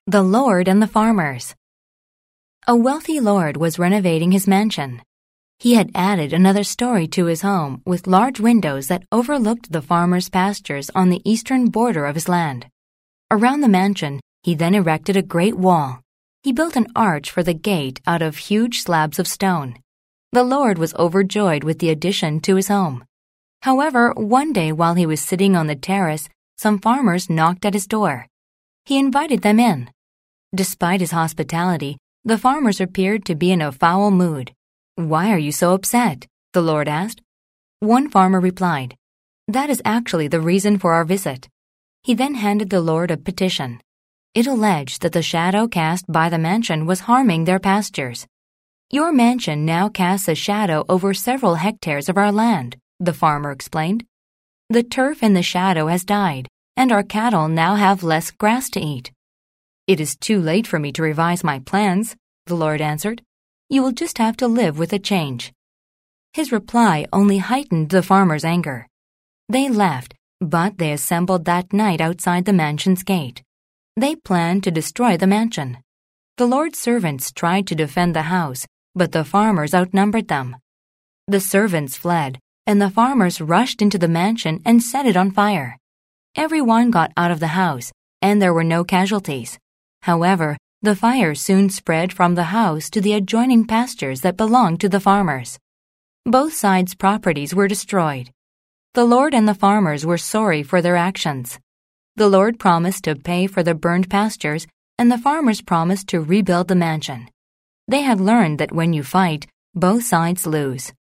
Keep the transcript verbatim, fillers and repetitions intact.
The Lord and the Farmers. A wealthy lord was renovating his mansion. He had added another story to his home with large windows that overlooked the farmers' pastures on the eastern border of his land. Around the mansion, he then erected a great wall. He built an arch for the gate out of huge slabs of stone. The lord was overjoyed with the addition to his home. However, one day while he was sitting on the terrace, some farmers knocked at his door. He invited them in. Despite his hospitality, the farmers appeared to be in a foul mood. "Why are you so upset?" the lord asked. One farmer replied, "That is actually the reason for our visit." He then handed the lord a petition. It alleged that the shadow cast by the mansion was harming their pastures. "Your mansion now casts a shadow over several hectares of our land," the farmer explained. "The turf in the shadow has died, and our cattle now have less grass to eat." "It is too late for me to revise my plans," the lord answered. "You will just have to live with the change." His reply only heightened the farmers' anger. They left, but they assembled that night outside the mansion's gate. They planned to destroy the mansion. The lord's servants tried to defend the house, but the farmers outnumbered them. The servants fled, and the farmers rushed into the mansion and set it on fire. Everyone got out of the house, and there were no casualties. However, the fire soon spread from the house to the adjoining pastures that belonged to the farmers. Both sides' properties were destroyed. The lord and the farmers were sorry for their actions. The lord promised to pay for the burned pastures, and the farmers promised to rebuild the mansion. They had learned that when you fight, both sides lose.